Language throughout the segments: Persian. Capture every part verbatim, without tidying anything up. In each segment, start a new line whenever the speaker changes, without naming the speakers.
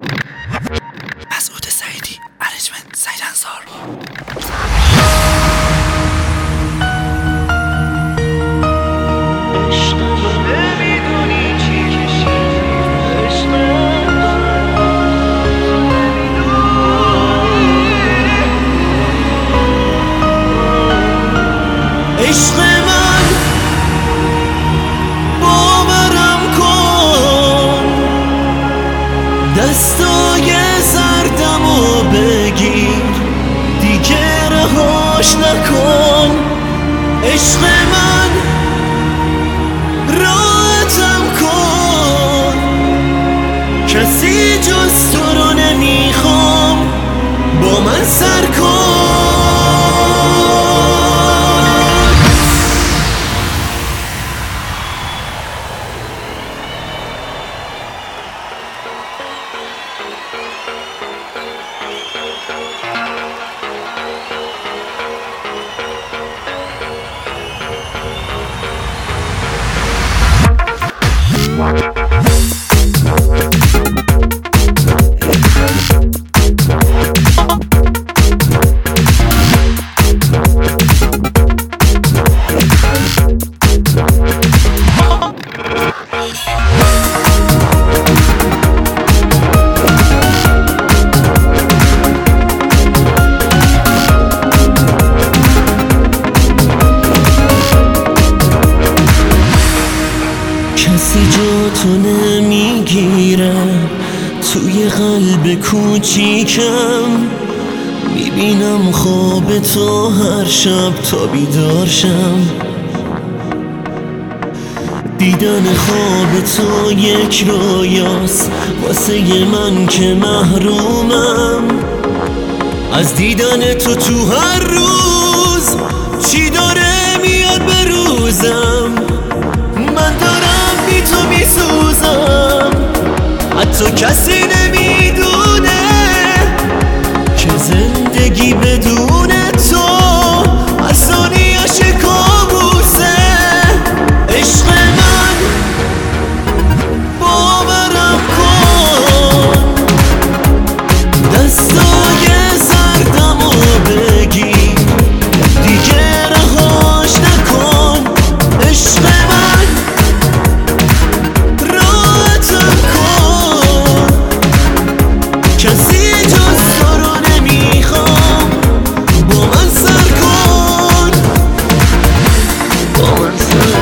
مسعود سعیدی، ارنجمنت سعید انصار.
عشق من باورم کن، دستای زردمو بگیر، دیگه رهاش نکن. عشق من راحتم کن، کسی جز تو رو نمیخوام، با من سر کن. کسی جا تو نمیگیره توی قلب کوچیکم، میبینم خواب تو هر شب تا بیدارشم. دیدن خواب تو یک رویاست واسه من که محرومم از دیدن تو. تو هر روز چی داره میاد به روزم، من دارم بی تو میسوزم. حتی کسی نمیدونه که زندگی بدون تو هر ثانیه‌اش کابوسه. عشق من باورم کن، دستای زردمو بگیر، دیگه رهاش نکن. عشق من راحتم کن، کسی جز تو رو نمیخوام، با من سر کن. با من سر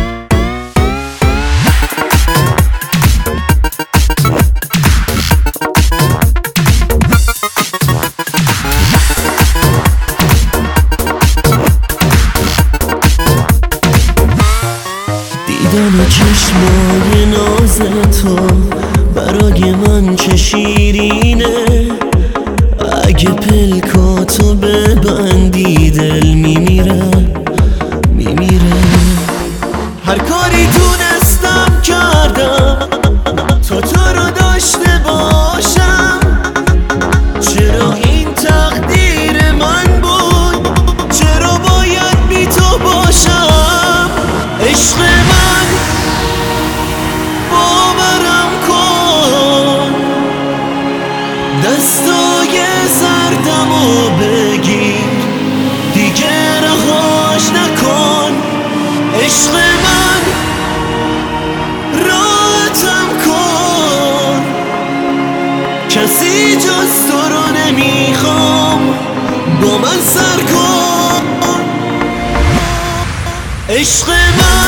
دیدن چشمای ناز تو برای من چه شیرینه. اگه پلکاتو ببندی دل میمیره میمیره. هر کاری تونستم کردم تا تو رو داشته باشم. چرا این تقدیر من بود، چرا باید بی تو باشم. عشق من باورم کن، دستای زردمو بگیر، دیگه رهاش نکن. عشق من راحتم کن، کسی جز تو رو نمیخوام، با من سر کن. عشق من